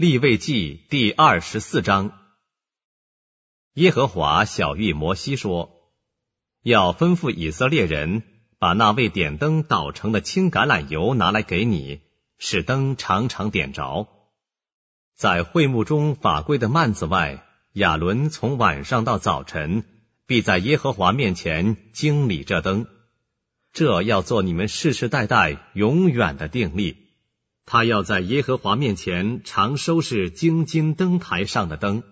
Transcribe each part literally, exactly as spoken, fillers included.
利未记第二十四章。耶和华晓谕摩西说，要吩咐以色列人把那为点灯捣成的青橄榄油拿来给你，使灯常常点着。在会幕中法柜的幔子外，亚伦从晚上到早晨必在耶和华面前经理这灯，这要做你们世世代代永远的定例。他要在耶和华面前常收拾金金灯台上的灯。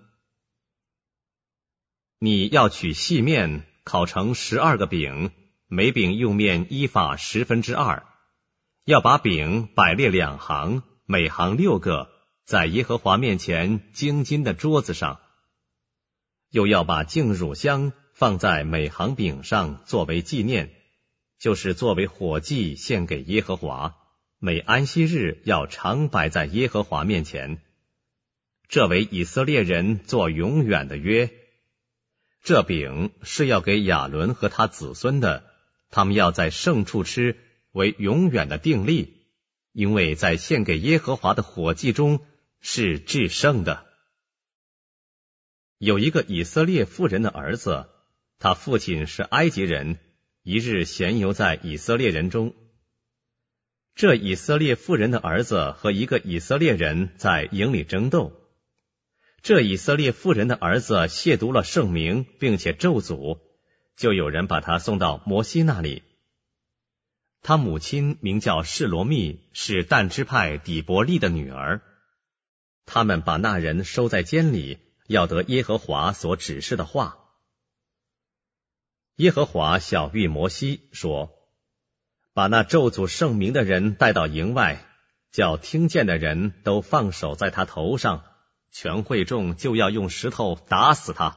你要取细面烤成十二个饼，每饼用面一法十分之二，要把饼摆列两行，每行六个，在耶和华面前金金的桌子上。又要把净乳香放在每行饼上作为纪念，就是作为火祭献给耶和华，每安息日要常摆在耶和华面前。这为以色列人做永远的约。这饼是要给亚伦和他子孙的，他们要在圣处吃，为永远的定例，因为在献给耶和华的火祭中是至圣的。有一个以色列妇人的儿子，他父亲是埃及人，一日闲游在以色列人中。这以色列妇人的儿子和一个以色列人在营里争斗。这以色列妇人的儿子亵渎了圣名，并且咒诅，就有人把他送到摩西那里。他母亲名叫示罗密，是但支派底伯利的女儿。他们把那人收在监里，要得耶和华所指示的话。耶和华晓谕摩西说，把那咒诅圣名的人带到营外，叫听见的人都放手在他头上，全会众就要用石头打死他。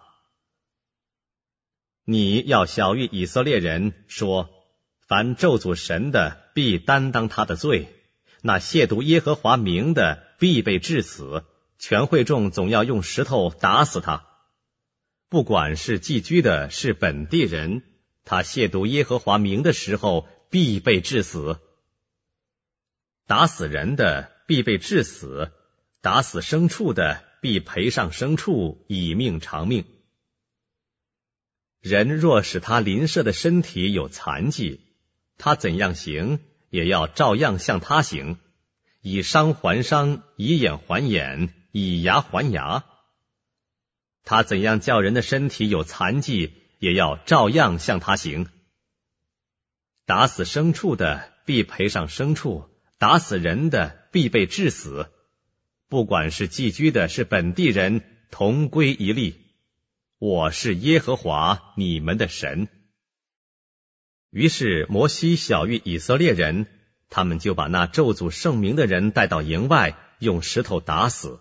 你要晓谕以色列人说，凡咒诅神的必担当他的罪，那亵渎耶和华名的必被治死，全会众总要用石头打死他。不管是寄居的是本地人，他亵渎耶和华名的时候必被治死。打死人的必被治死，打死牲畜的必赔上牲畜，以命偿命。人若使他邻舍的身体有残疾，他怎样行，也要照样向他行，以伤还伤，以眼还眼，以牙还牙。他怎样叫人的身体有残疾，也要照样向他行。打死牲畜的必赔上牲畜，打死人的必被治死。不管是寄居的是本地人，同归一例。我是耶和华你们的神。于是摩西晓谕以色列人，他们就把那咒诅圣名的人带到营外，用石头打死。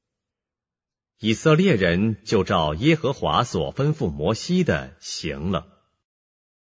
以色列人就照耶和华所吩咐摩西的行了。